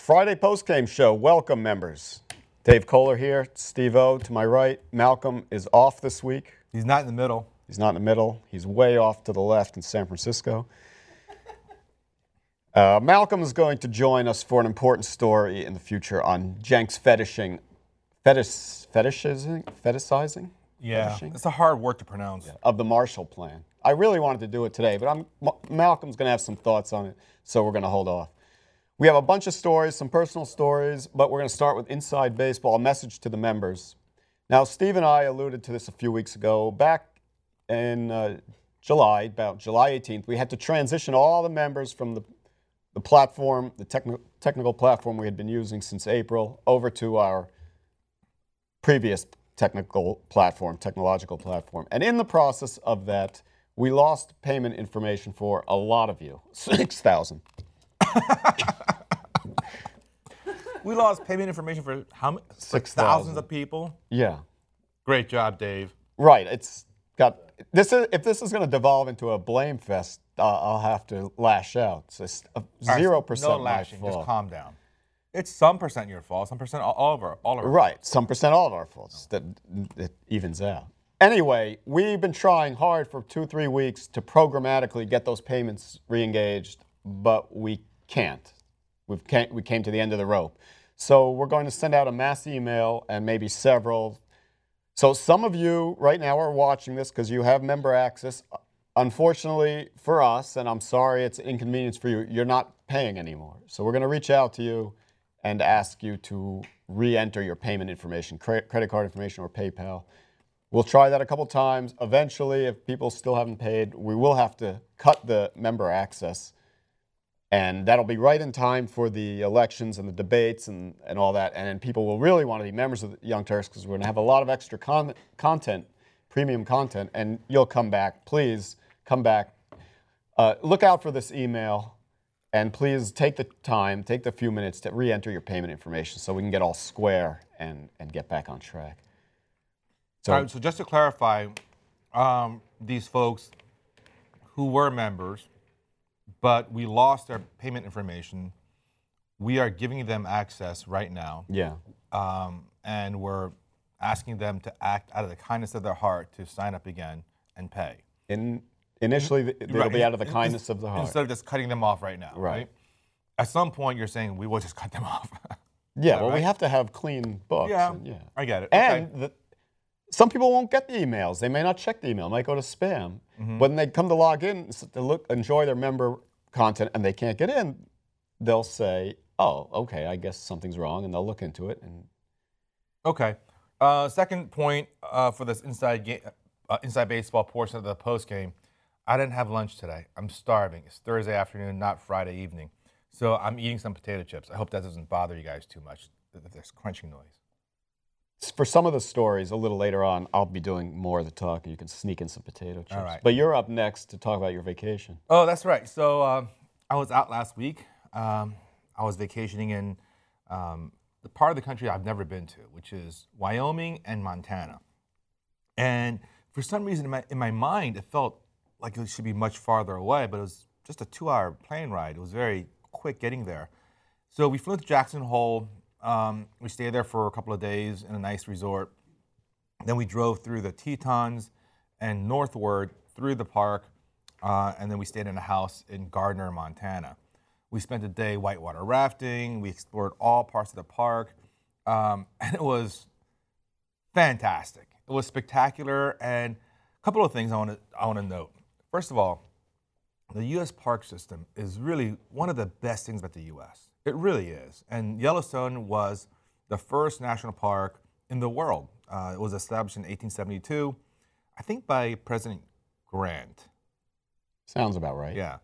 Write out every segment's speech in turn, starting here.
Friday postgame show. Welcome, members. Dave Kohler here, Steve O to my right. Malcolm is off this week. He's not in the middle. He's not in the middle. He's way off to the left in San Francisco. Malcolm is going to join us for an important story in the future on Jenks fetishizing? Yeah, Fetishing? it's a hard word to pronounce. Of the Marshall Plan. I really wanted to do it today, but Malcolm's going to have some thoughts on it, so we're going to hold off. We have a bunch of stories, some personal stories, but we're going to start with Inside Baseball, a message to the members. Now, Steve and I alluded to this a few weeks ago. Back in July, about July 18th, we had to transition all the members from the platform, the technical platform we had been using since April, over to our previous technological platform. And in the process of that, we lost payment information for a lot of you, 6,000. We lost payment information for how many? 6,000. Thousands of people. Yeah. Great job, Dave. Right. It's got this. If this is going to devolve into a blame fest, I'll have to lash out. It's 0% No my lashing. fault. Just calm down. It's some percent your fault. Some percent all of our. Right. Some percent all of our faults. That it evens out. Anyway, we've been trying hard for 2-3 weeks to programmatically get those payments re-engaged, but we can't. We came to the end of the rope. So we're going to send out a mass email and maybe several. So some of you right now are watching this because you have member access. Unfortunately for us, and I'm sorry it's an inconvenience for you, you're not paying anymore. So we're going to reach out to you and ask you to re-enter your payment information, credit card information or PayPal. We'll try that a couple times. Eventually, if people still haven't paid, we will have to cut the member access. And that'll be right in time for the elections and the debates and all that. And then people will really want to be members of the Young Turks because we're going to have a lot of extra content, premium content. And you'll come back. Please come back. Look out for this email. And please take the time, take the few minutes to re-enter your payment information so we can get all square and get back on track. All right, so just to clarify, these folks who were members, but we lost their payment information, we are giving them access right now. Yeah. And we're asking them to act out of the kindness of their heart to sign up again and pay. Initially, it'll be out of the kindness of the heart. Instead of just cutting them off right now, right? At some point, you're saying we will just cut them off. Yeah, well, we have to have clean books. Yeah, and, I get it. And some people won't get the emails. They may not check the email. It might go to spam. When they come to log in to enjoy their member content and they can't get in, they'll say, oh, okay, I guess something's wrong, and they'll look into it. Okay. Second point for this inside baseball portion of the post game, I didn't have lunch today. I'm starving. It's Thursday afternoon, not Friday evening. So I'm eating some potato chips. I hope that doesn't bother you guys too much, that there's crunching noise. For some of the stories, a little later on, I'll be doing more of the talking. You can sneak in some potato chips. All right. But you're up next to talk about your vacation. Oh, that's right. So I was out last week. I was vacationing in the part of the country I've never been to, which is Wyoming and Montana. And for some reason in my mind, it felt like it should be much farther away, but it was just a 2-hour plane ride. It was very quick getting there. So we flew to Jackson Hole. We stayed there for a couple of days in a nice resort. Then we drove through the Tetons and northward through the park, and then we stayed in a house in Gardner, Montana. We spent a day whitewater rafting. We explored all parts of the park, and it was fantastic. It was spectacular, and a couple of things I want to note. First of all, the U.S. park system is really one of the best things about the U.S. It really is. And Yellowstone was the first national park in the world. It was established in 1872, I think by President Grant. Sounds about right. Yeah.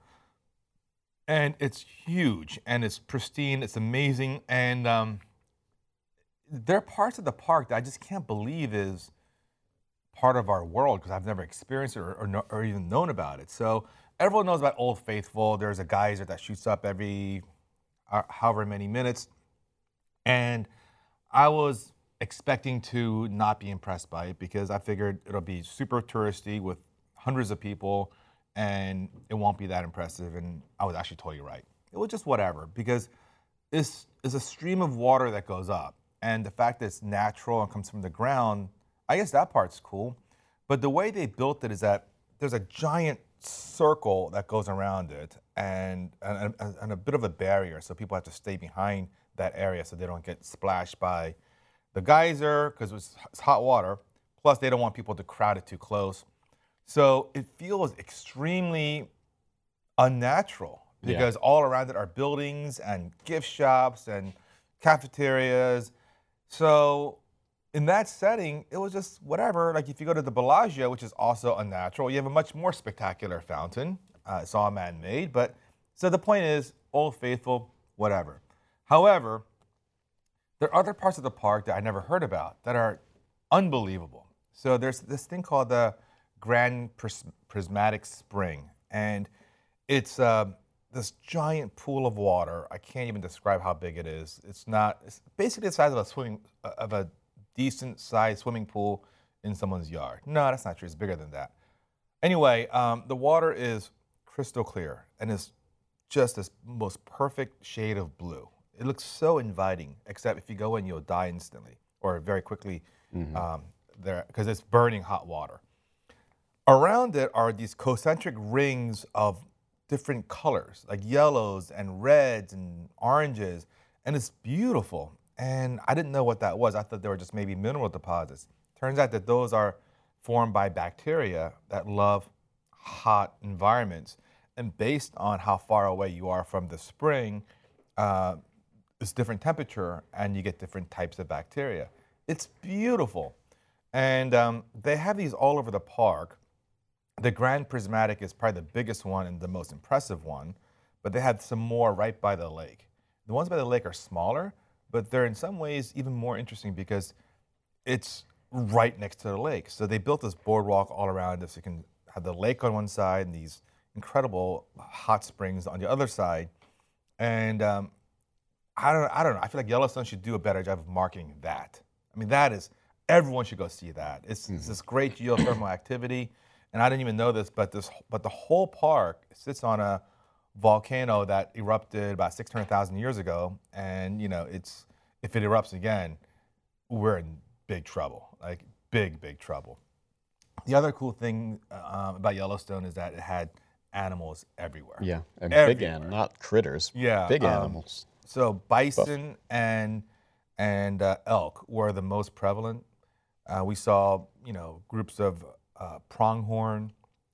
And it's huge, and it's pristine, it's amazing, and there are parts of the park that I just can't believe is part of our world because I've never experienced it or even known about it. So everyone knows about Old Faithful. There's a geyser that shoots up every however many minutes. And I was expecting to not be impressed by it because I figured it'll be super touristy with hundreds of people and it won't be that impressive. And I was actually totally right. It was just whatever because there's a stream of water that goes up. And the fact that it's natural and comes from the ground, I guess that part's cool. But the way they built it is that there's a giant circle that goes around it and a bit of a barrier. So people have to stay behind that area so they don't get splashed by the geyser because it's hot water. Plus, they don't want people to crowd it too close. So it feels extremely unnatural because all around it are buildings and gift shops and cafeterias. So in that setting, it was just whatever. Like if you go to the Bellagio, which is also unnatural, you have a much more spectacular fountain. It's all man-made. But so the point is, Old Faithful, whatever. However, there are other parts of the park that I never heard about that are unbelievable. So there's this thing called the Grand Prismatic Spring. And it's this giant pool of water. I can't even describe how big it is. It's basically the size of a decent sized swimming pool in someone's yard. No, that's not true. It's bigger than that. Anyway, the water is crystal clear and it's just this most perfect shade of blue. It looks so inviting, except if you go in, you'll die instantly or very quickly there because it's burning hot water. Around it are these concentric rings of different colors, like yellows and reds and oranges, and it's beautiful. And I didn't know what that was. I thought they were just maybe mineral deposits. Turns out that those are formed by bacteria that love hot environments. And based on how far away you are from the spring, it's different temperature and you get different types of bacteria. It's beautiful. And they have these all over the park. The Grand Prismatic is probably the biggest one and the most impressive one, but they have some more right by the lake. The ones by the lake are smaller, but they're in some ways even more interesting because it's right next to the lake. So they built this boardwalk all around it so you can have the lake on one side and these incredible hot springs on the other side. And I don't know. I feel like Yellowstone should do a better job of marketing that. I mean, everyone should go see that. It's this great geothermal activity. And I didn't even know this, but the whole park sits on a volcano that erupted about 600,000 years ago. And if it erupts again, we're in big trouble, like big trouble. The other cool thing about Yellowstone is that it had animals everywhere. Yeah, and Everywhere. big animals, not critters. Yeah, big animals. So bison and elk were the most prevalent. We saw groups of pronghorn,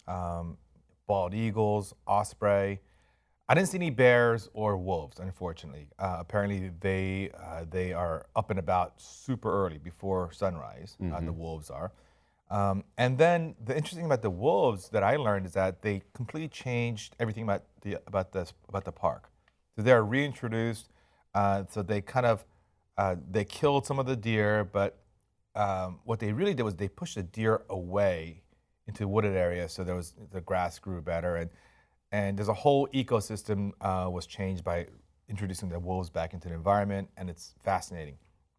bald eagles, osprey. I didn't see any bears or wolves, unfortunately. Apparently, they are up and about super early before sunrise. The wolves are. And then the interesting thing about the wolves that I learned is that they completely changed everything about the park. So they're reintroduced. So they kind of they killed some of the deer, but what they really did was they pushed the deer away into wooded areas, so the grass grew better, and there's a whole ecosystem was changed by introducing the wolves back into the environment, and it's fascinating.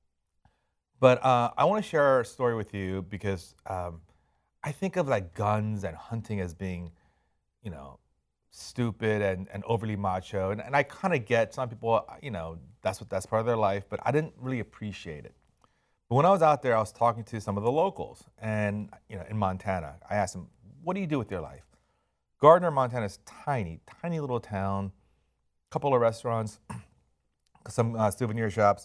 But I want to share a story with you because I think of like guns and hunting as being, stupid and overly macho, and I kind of get some people, that's part of their life, but I didn't really appreciate it. But when I was out there, I was talking to some of the locals, and in Montana, I asked them, "What do you do with your life?" Gardner, Montana is tiny little town, couple of restaurants, some souvenir shops,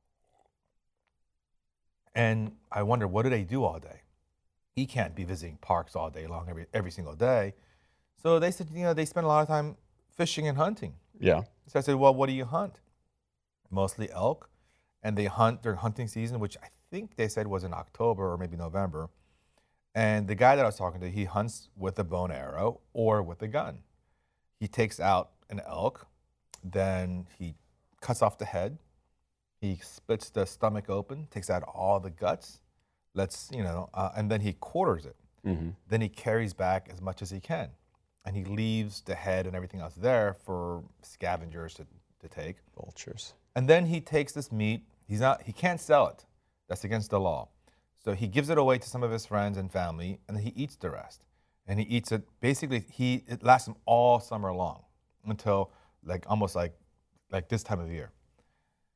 and I wonder, what do they do all day? He can't be visiting parks all day long, every single day. So they said, they spend a lot of time fishing and hunting. Yeah. So I said, well, what do you hunt? Mostly elk. And they hunt during hunting season, which I think they said was in October or maybe November. And the guy that I was talking to, he hunts with a bow and arrow or with a gun. He takes out an elk, then he cuts off the head, he splits the stomach open, takes out all the guts, and then he quarters it. Mm-hmm. Then he carries back as much as he can. And he leaves the head and everything else there for scavengers to take. Vultures. And then he takes this meat. He can't sell it. That's against the law. So he gives it away to some of his friends and family, and then he eats the rest. And he eats it, basically, it lasts him all summer long until almost like this time of year.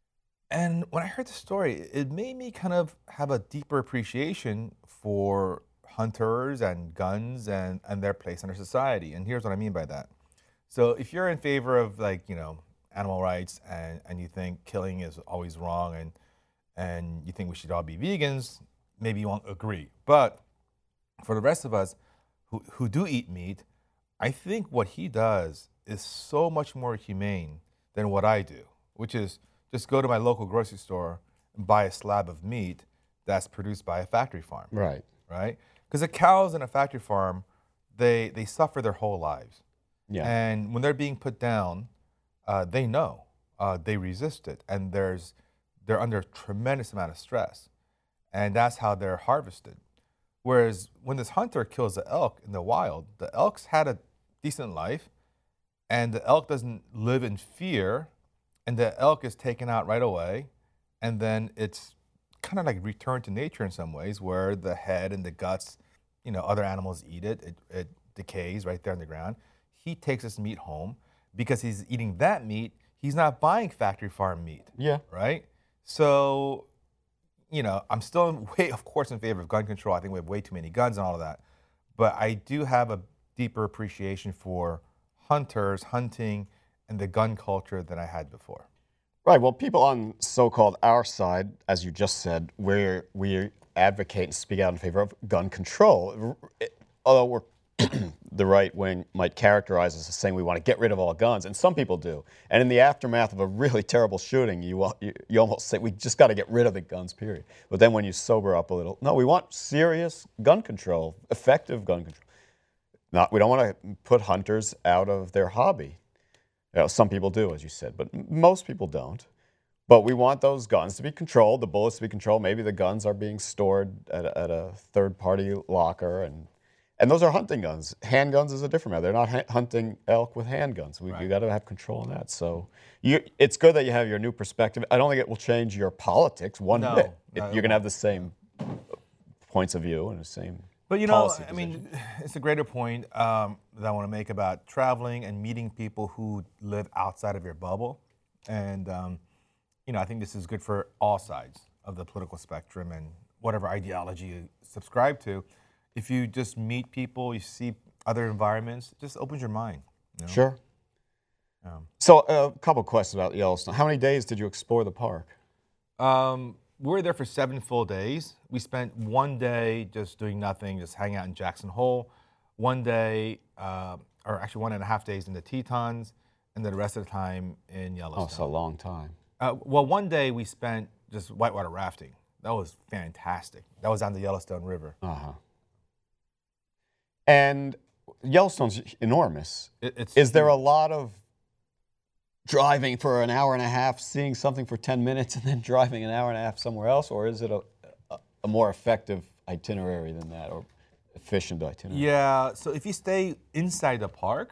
And when I heard the story, it made me kind of have a deeper appreciation for hunters and guns and their place in our society. And here's what I mean by that. So if you're in favor of animal rights and you think killing is always wrong and you think we should all be vegans, maybe you won't agree. But for the rest of us who do eat meat, I think what he does is so much more humane than what I do, which is just go to my local grocery store and buy a slab of meat that's produced by a factory farm. Right. Right? Because the cows in a factory farm, they suffer their whole lives. Yeah. And when they're being put down, they know they resist it, and they're under a tremendous amount of stress, and that's how they're harvested. Whereas when this hunter kills the elk in the wild, the elk's had a decent life, and the elk doesn't live in fear, and the elk is taken out right away, and then it's kind of like returned to nature in some ways, where the head and the guts, other animals eat it. It decays right there on the ground. He takes this meat home because he's eating that meat. He's not buying factory farm meat. Yeah. Right? So, I'm still, of course, in favor of gun control. I think we have way too many guns and all of that. But I do have a deeper appreciation for hunters, hunting, and the gun culture than I had before. Right. Well, people on so-called our side, as you just said, we advocate and speak out in favor of gun control. Although we're the right wing might characterize us as saying we want to get rid of all guns, and some people do. And in the aftermath of a really terrible shooting, you almost say we just got to get rid of the guns, period. But then when you sober up a little, no, we want serious gun control, effective gun control. We don't want to put hunters out of their hobby. Some people do, as you said, but most people don't. But we want those guns to be controlled, the bullets to be controlled. Maybe the guns are being stored at a third-party locker, and those are hunting guns. Handguns is a different matter. They're not hunting elk with handguns. You got to have control on that. So it's good that you have your new perspective. I don't think it will change your politics one bit. You're going to have the same points of view and the same. But I mean, it's a greater point that I want to make about traveling and meeting people who live outside of your bubble. And, I think this is good for all sides of the political spectrum and whatever ideology you subscribe to. If you just meet people, you see other environments, it just opens your mind. Sure. So a couple questions about Yellowstone. How many days did you explore the park? We were there for 7 full days. We spent one day just doing nothing, just hanging out in Jackson Hole. One day, or actually 1.5 days in the Tetons, and then the rest of the time in Yellowstone. Oh, so a long time. Well, one day we spent just whitewater rafting. That was fantastic. That was on the Yellowstone River. Uh-huh. And Yellowstone's enormous. Is there a lot of driving for an hour and a half, seeing something for 10 minutes, and then driving an hour and a half somewhere else? Or is it a more effective itinerary than that, or efficient itinerary? Yeah, so if you stay inside the park,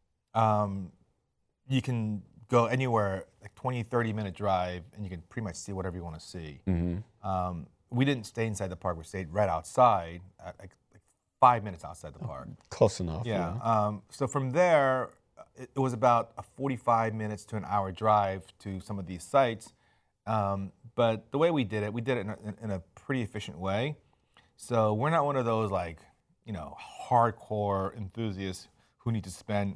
you can go anywhere, like 20, 30-minute drive, and you can pretty much see whatever you want to see. Mm-hmm. We didn't stay inside the park. We stayed right outside, like 5 minutes outside the park. Close enough. Yeah. So from there, it was about a 45 minutes to an hour drive to some of these sites. But the way we did it in a pretty efficient way. So we're not one of those hardcore enthusiasts who need to spend,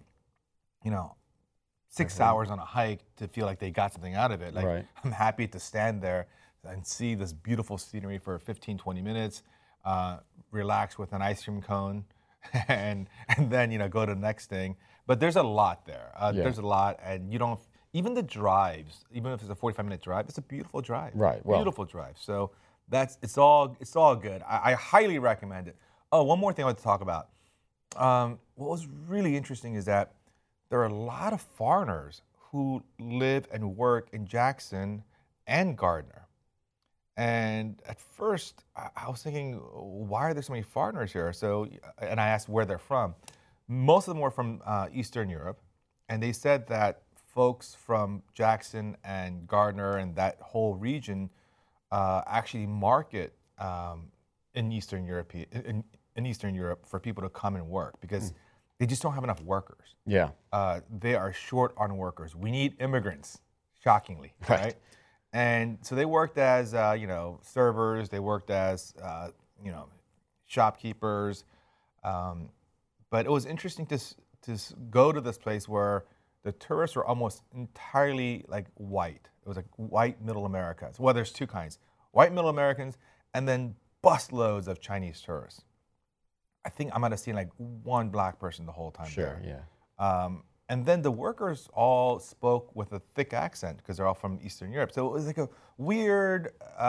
6 hours on a hike to feel like they got something out of it. Like, I'm happy to stand there and see this beautiful scenery for 15, 20 minutes, relax with an ice cream cone, and then go to the next thing. But there's a lot there. There's a lot, and you don't. Even the drives, even if it's a 45-minute drive, it's a beautiful drive. Right. Well, beautiful drive. So it's all good. I highly recommend it. Oh, one more thing I want to talk about. What was really interesting is that there are a lot of foreigners who live and work in Jackson and Gardner. And at first, I was thinking, why are there so many foreigners here? And I asked where they're from. Most of them were from Eastern Europe, and they said that folks from Jackson and Gardner and that whole region actually market in Eastern Europe for people to come and work because they just don't have enough workers. Yeah. They are short on workers. We need immigrants, shockingly, right? And so they worked as, servers. They worked as, shopkeepers. But it was interesting to go to this place where the tourists were almost entirely like white. It was like white middle Americans. Well, there's two kinds: white middle Americans, and then busloads of Chinese tourists. I think I might have seen like one black person the whole time Sure, there. yeah. And then the workers all spoke with a thick accent because they're all from Eastern Europe. So it was like a weird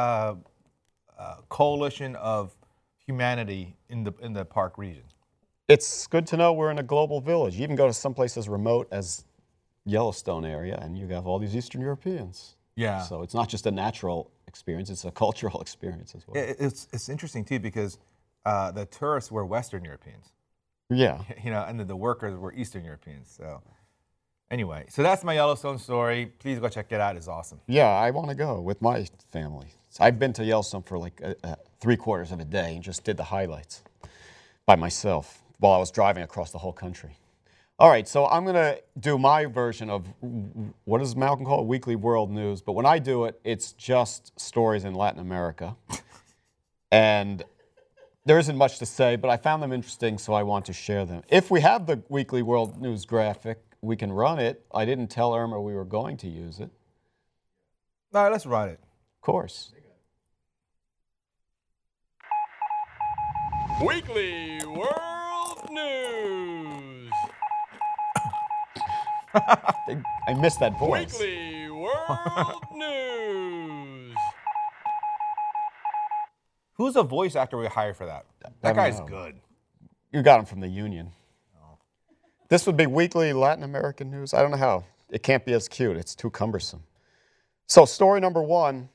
coalition of humanity in the park region. It's good to know we're in a global village. You even go to someplace as remote as Yellowstone area, and you have all these Eastern Europeans. Yeah. So it's not just a natural experience, it's a cultural experience as well. It's interesting too because the tourists were Western Europeans. Yeah. And then the workers were Eastern Europeans. So anyway, so that's my Yellowstone story. Please go check it out. It's awesome. Yeah, I want to go with my family. I've been to Yellowstone for like 3/4 of a day and just did the highlights by myself while I was driving across the whole country. All right, so I'm going to do my version of, what does Malcolm call it? Weekly World News. But when I do it, it's just stories in Latin America. And there isn't much to say, but I found them interesting, so I want to share them. If we have the Weekly World News graphic, we can run it. I didn't tell Irma we were going to use it. All right, let's run it. Of course. Weekly World News. I missed that voice. Weekly World News. Who's the voice actor we hire for that? I That don't guy's know. good. You got him from the Union. This would be weekly Latin American news. I don't know how. It can't be as cute. It's too cumbersome. So story number one,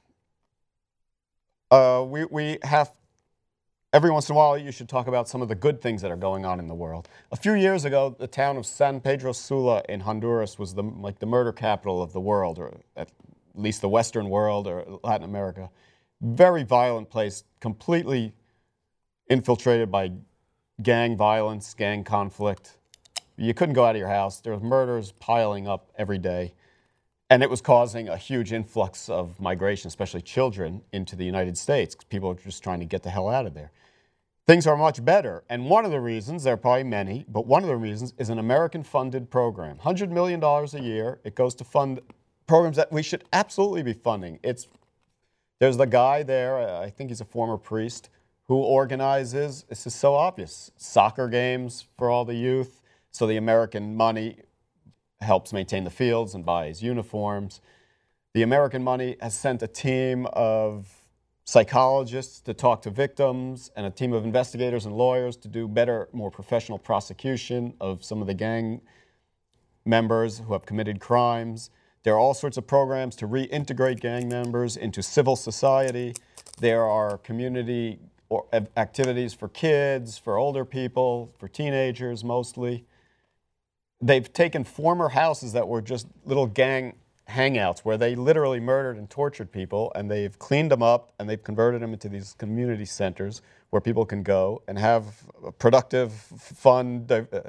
we have, every once in a while, you should talk about some of the good things that are going on in the world. A few years ago, the town of San Pedro Sula in Honduras was the murder capital of the world, or at least the Western world or Latin America. Very violent place, completely infiltrated by gang violence, gang conflict. You couldn't go out of your house. There were murders piling up every day. And it was causing a huge influx of migration, especially children, into the United States. People are just trying to get the hell out of there. Things are much better. And one of the reasons, there are probably many, but one of the reasons is an American-funded program. $100 million a year. It goes to fund programs that we should absolutely be funding. There's the guy there, I think he's a former priest, who organizes, this is so obvious, soccer games for all the youth. So the American money helps maintain the fields and buys uniforms. The American money has sent a team of psychologists to talk to victims and a team of investigators and lawyers to do better, more professional prosecution of some of the gang members who have committed crimes. There are all sorts of programs to reintegrate gang members into civil society. There are community activities for kids, for older people, for teenagers mostly. They've taken former houses that were just little gang hangouts where they literally murdered and tortured people, and they've cleaned them up and they've converted them into these community centers where people can go and have a productive, fun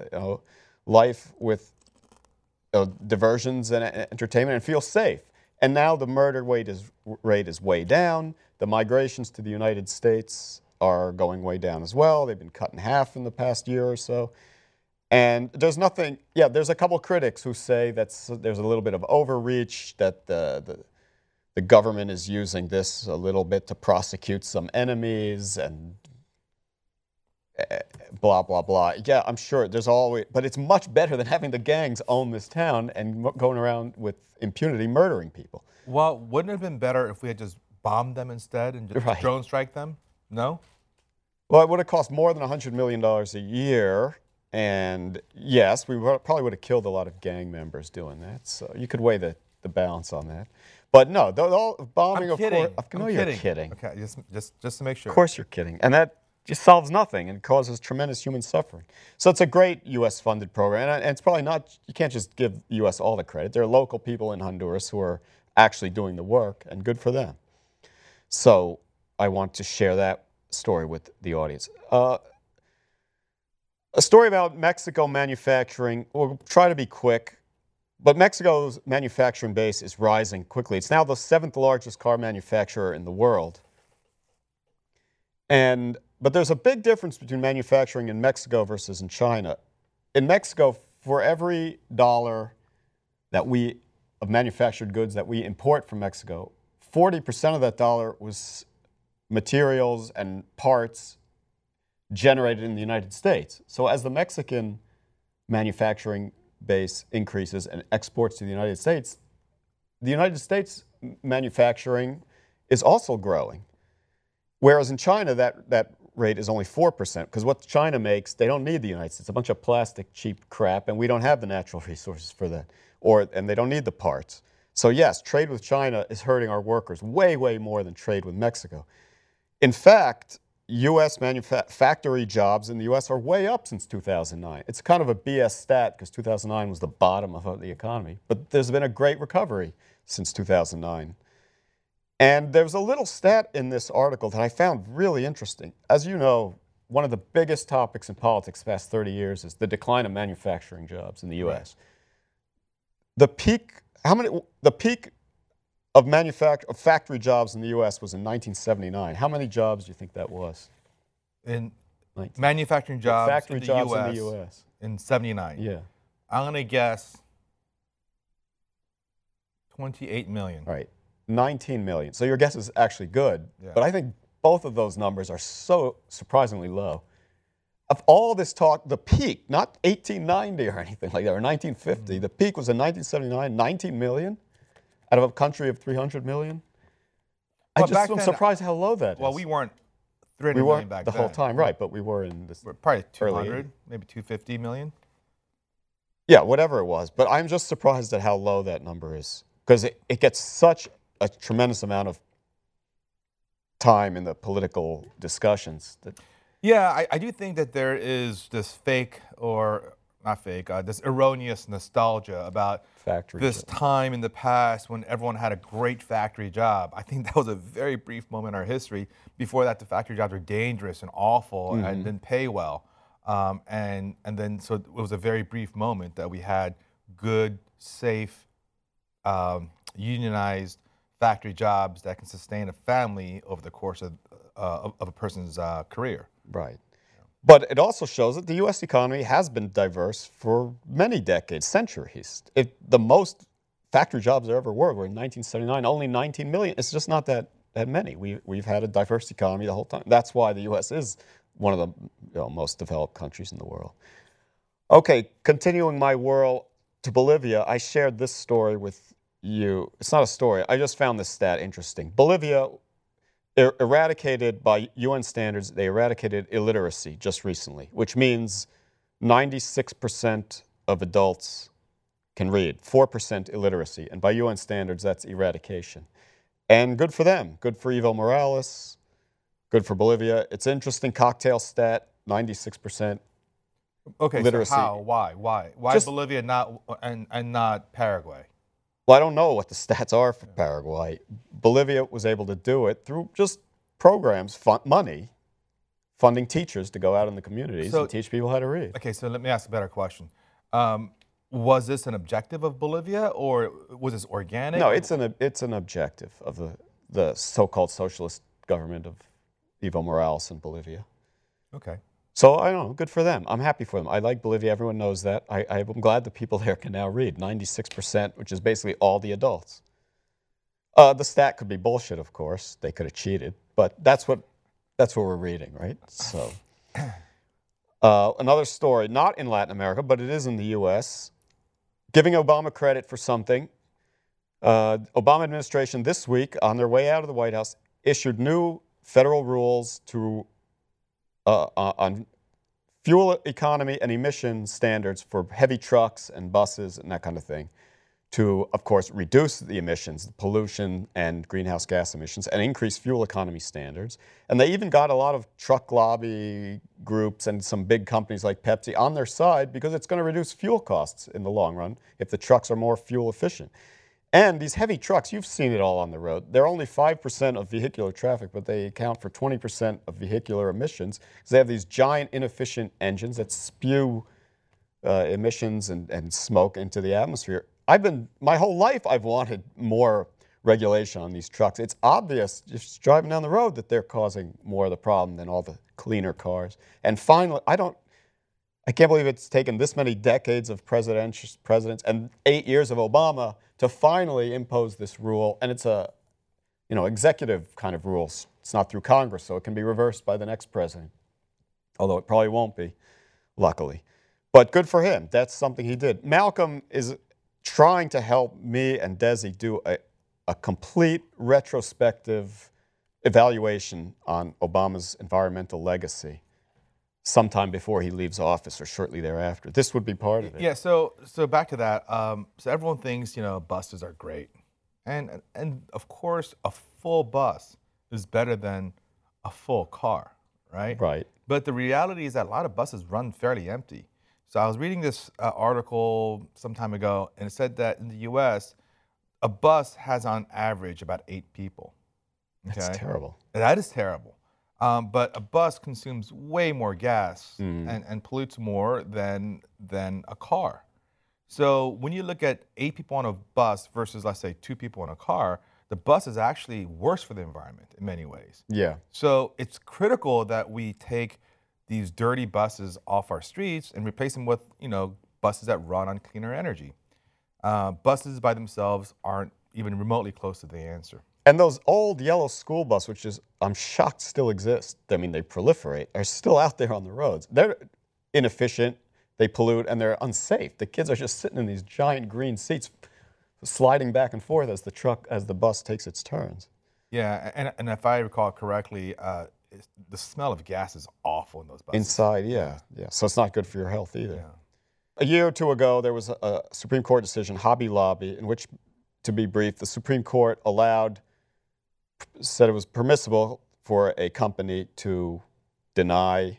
life with diversions and entertainment and feel safe. And now the murder rate is way down. The migrations to the United States are going way down as well. They've been cut in half in the past year or so. And there's nothing, there's a couple critics who say that there's a little bit of overreach, that the government is using this a little bit to prosecute some enemies and blah, blah, blah. Yeah, I'm sure there's always, but it's much better than having the gangs own this town and going around with impunity murdering people. Well, wouldn't it have been better if we had just bombed them instead and just drone strike them? No? Well, it would have cost more than $100 million a year. And yes, we probably would have killed a lot of gang members doing that. So you could weigh the balance on that. But no, bombing, I'm kidding. Of course, you're kidding. Okay, just to make sure. Of course you're kidding. And that just solves nothing and causes tremendous human suffering. So it's a great U.S.-funded program. And it's probably not, you can't just give the U.S. all the credit. There are local people in Honduras who are actually doing the work, and good for them. So I want to share that story with the audience. A story about Mexico manufacturing. We'll try to be quick. But Mexico's manufacturing base is rising quickly. It's now the 7th largest car manufacturer in the world. But there's a big difference between manufacturing in Mexico versus in China. In Mexico, for every dollar of manufactured goods that we import from Mexico, 40% of that dollar was materials and parts generated in the United States. So as the Mexican manufacturing base increases and exports to the United States manufacturing is also growing. Whereas in China, that rate is only 4%, because what China makes, they don't need the United States. It's a bunch of plastic, cheap crap, and we don't have the natural resources for that, and they don't need the parts. So yes, trade with China is hurting our workers way, way more than trade with Mexico. In fact, U.S. factory jobs in the U.S. are way up since 2009. It's kind of a BS stat because 2009 was the bottom of the economy, but there's been a great recovery since 2009. And there's a little stat in this article that I found really interesting. As you know, one of the biggest topics in politics the past 30 years is the decline of manufacturing jobs in the U.S. The peak of factory jobs in the U.S. was in 1979. How many jobs do you think that was? In manufacturing jobs factory in the jobs US in the U.S. in 79. Yeah. I'm going to guess 28 million. All right. 19 million. So your guess is actually good, Yeah. but I think both of those numbers are so surprisingly low. Of all this talk, the peak, not 1890 or anything like that, or 1950, the peak was in 1979, 19 million out of a country of 300 million. Well, I just am surprised how low that is. Well, we weren't 300 We million weren't back the then. whole time, right, but we were in this We're probably early 200, maybe 250 million. Yeah, whatever it was. But I'm just surprised at how low that number is, because it gets such a tremendous amount of time in the political discussions. Yeah, I do think that there is this this erroneous nostalgia about this time in the past when everyone had a great factory job. I think that was a very brief moment in our history. Before that, the factory jobs were dangerous and awful and didn't pay well. And then so it was a very brief moment that we had good, safe, unionized factory jobs that can sustain a family over the course of a person's career. Right. But it also shows that the U.S. economy has been diverse for many decades, centuries. The most factory jobs there ever were in 1979, only 19 million. It's just not that many. We've had a diverse economy the whole time. That's why the U.S. is one of the most developed countries in the world. Okay, continuing my whirl to Bolivia, I shared this story with you. It's not a story. I just found this stat interesting. Bolivia eradicated, by UN standards, they eradicated illiteracy just recently, which means 96% of adults can read, 4% illiteracy. And by UN standards, that's eradication. And good for them. Good for Evo Morales. Good for Bolivia. It's an interesting cocktail stat, 96% Okay, literacy. so how? Why just, Bolivia and not Paraguay? Well, I don't know what the stats are for Paraguay. Bolivia was able to do it through just programs, money, funding teachers to go out in the communities and teach people how to read. Okay, so let me ask a better question. Was this an objective of Bolivia, or was this organic? No, it's an objective of the so-called socialist government of Evo Morales in Bolivia. Okay. So, I don't know, good for them. I'm happy for them. I like Bolivia. Everyone knows that. I'm glad the people there can now read, 96%, which is basically all the adults. The stat could be bullshit, of course. They could have cheated. But that's what we're reading, right? So, another story, not in Latin America, but it is in the U.S., giving Obama credit for something. Obama administration this week, on their way out of the White House, issued new federal rules on fuel economy and emission standards for heavy trucks and buses and that kind of thing to, of course, reduce the emissions, the pollution and greenhouse gas emissions, and increase fuel economy standards. And they even got a lot of truck lobby groups and some big companies like Pepsi on their side because it's going to reduce fuel costs in the long run if the trucks are more fuel efficient. And these heavy trucks, you've seen it all on the road. They're only 5% of vehicular traffic, but they account for 20% of vehicular emissions because they have these giant inefficient engines that spew emissions and smoke into the atmosphere. my whole life I've wanted more regulation on these trucks. It's obvious just driving down the road that they're causing more of the problem than all the cleaner cars. And finally, I can't believe it's taken this many decades of presidents and 8 years of Obama to finally impose this rule. And it's a, executive kind of rules. It's not through Congress, so it can be reversed by the next president. Although it probably won't be, luckily. But good for him. That's something he did. Malcolm is trying to help me and Desi do a complete retrospective evaluation on Obama's environmental legacy sometime before he leaves office or shortly thereafter. This would be part of it. Yeah, so back to that. So everyone thinks, buses are great. And of course, a full bus is better than a full car, right? Right. But the reality is that a lot of buses run fairly empty. So I was reading this article some time ago, and it said that in the U.S., a bus has on average about 8 people. Okay? That's terrible. That is terrible. But a bus consumes way more gas and pollutes more than a car. So when you look at 8 people on a bus versus, let's say, 2 people in a car, the bus is actually worse for the environment in many ways. Yeah. So it's critical that we take these dirty buses off our streets and replace them with, buses that run on cleaner energy. Buses by themselves aren't even remotely close to the answer. And those old yellow school buses, which is, I'm shocked still exist. I mean, they proliferate, are still out there on the roads. They're inefficient, they pollute, and they're unsafe. The kids are just sitting in these giant green seats, sliding back and forth as the bus takes its turns. Yeah, and if I recall correctly, the smell of gas is awful in those buses. Inside, yeah. So it's not good for your health either. Yeah. A year or two ago, there was a Supreme Court decision, Hobby Lobby, in which, to be brief, the Supreme Court said it was permissible for a company to deny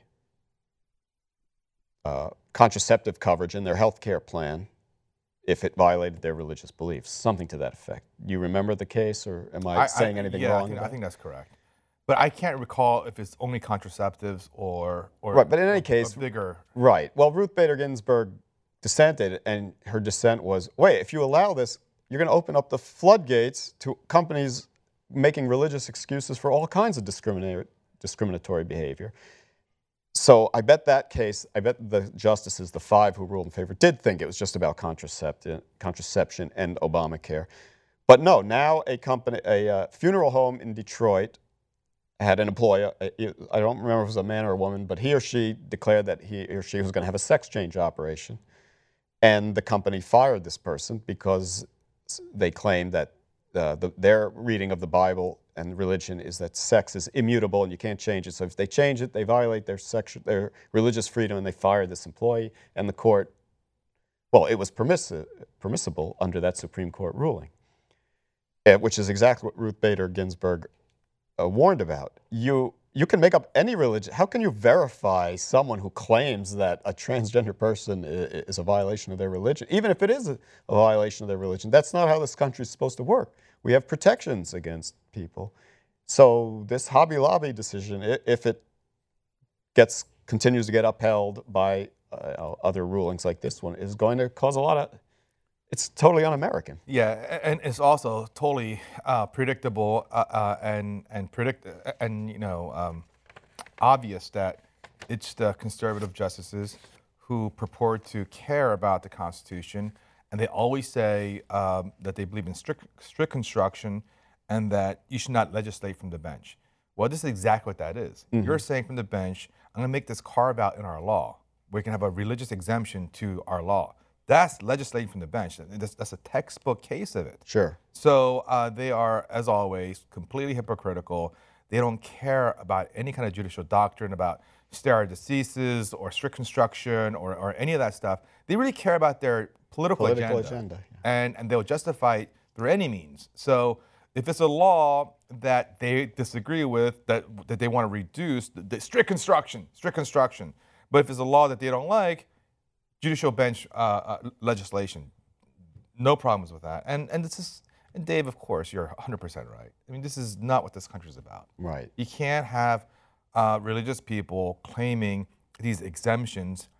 contraceptive coverage in their health care plan if it violated their religious beliefs, something to that effect. You remember the case, or am I saying anything wrong? I think that's correct. But I can't recall if it's only contraceptives or right, but in any case, bigger. Right. Well, Ruth Bader Ginsburg dissented, and her dissent was, wait, if you allow this, you're going to open up the floodgates to companies making religious excuses for all kinds of discriminatory behavior. So I bet the justices, the 5 who ruled in favor, did think it was just about contraception and Obamacare. But no, now a funeral home in Detroit had an employee, I don't remember if it was a man or a woman, but he or she declared that he or she was going to have a sex change operation. And the company fired this person because they claimed that their reading of the Bible and religion is that sex is immutable and you can't change it. So if they change it, they violate their religious freedom, and they fired this employee. And the court, well, it was permissible under that Supreme Court ruling, which is exactly what Ruth Bader Ginsburg warned about. You can make up any religion. How can you verify someone who claims that a transgender person is a violation of their religion, even if it is a violation of their religion? That's not how this country is supposed to work. We have protections against people. So this Hobby Lobby decision, if it continues to get upheld by other rulings like this one, is going to cause a lot of. It's totally un-American. Yeah, and it's also totally predictable obvious that it's the conservative justices who purport to care about the Constitution, and they always say that they believe in strict construction and that you should not legislate from the bench. Well, this is exactly what that is. Mm-hmm. You're saying from the bench, I'm going to make this carve out in our law. We can have a religious exemption to our law. That's legislating from the bench. That's a textbook case of it. Sure. So they are, as always, completely hypocritical. They don't care about any kind of judicial doctrine about stare decisis or strict construction or any of that stuff. They really care about their political agenda. Yeah. And they'll justify it through any means. So if it's a law that they disagree with, that they want to reduce, the strict construction. But if it's a law that they don't like, judicial bench legislation, no problems with that. And this is, and Dave, of course, you're 100% right. I mean, this is not what this country is about. Right. You can't have religious people claiming these exemptions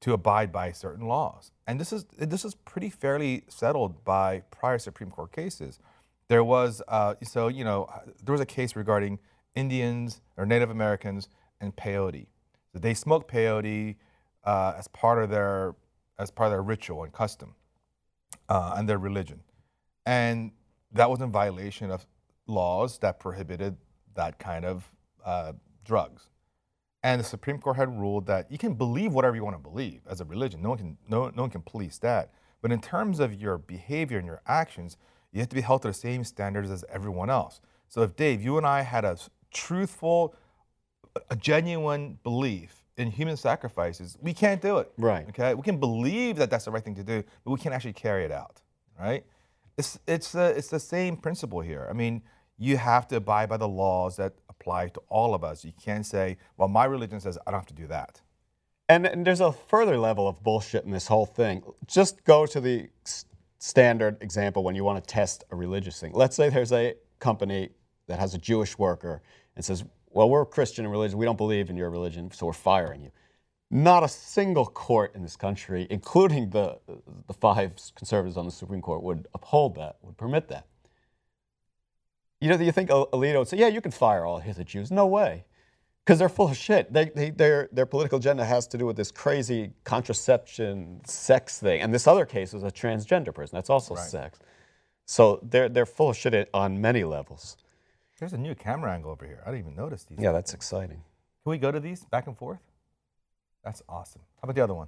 to abide by certain laws. And this is pretty fairly settled by prior Supreme Court cases. There was there was a case regarding Indians or Native Americans and peyote. So they smoked peyote as part of their ritual and custom and their religion, and that was in violation of laws that prohibited that kind of drugs. And the Supreme Court had ruled that you can believe whatever you want to believe as a religion. No one can police that. But in terms of your behavior and your actions, you have to be held to the same standards as everyone else. So if Dave, you and I had a truthful, a genuine belief in human sacrifices, we can't do it. Right. Okay. We can believe that that's the right thing to do, but we can't actually carry it out. Right. It's the same principle here. I mean, you have to abide by the laws that apply to all of us. You can't say, well, my religion says I don't have to do that. And there's a further level of bullshit in this whole thing. Just go to the standard example when you want to test a religious thing. Let's say there's a company that has a Jewish worker and says, well, we're a Christian religion, we don't believe in your religion, so we're firing you. Not a single court in this country, including the 5 conservatives on the Supreme Court, would uphold that, would permit that. You think Alito would say, yeah, you can fire all the Jews. No way. Because they're full of shit. Their political agenda has to do with this crazy contraception sex thing. And this other case was a transgender person. That's also sex. So they're full of shit on many levels. There's a new camera angle over here. I didn't even notice these. Yeah, that's exciting. Can we go to these back and forth? That's awesome. How about the other one?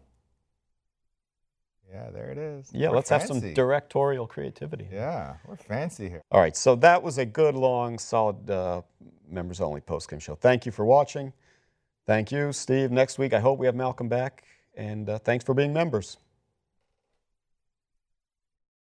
Yeah, there it is. Yeah, We're let's fancy. have some directorial creativity. Yeah, we're fancy here. All right, so that was a good, long, solid members-only post-game show. Thank you for watching. Thank you, Steve. Next week, I hope we have Malcolm back. And thanks for being members.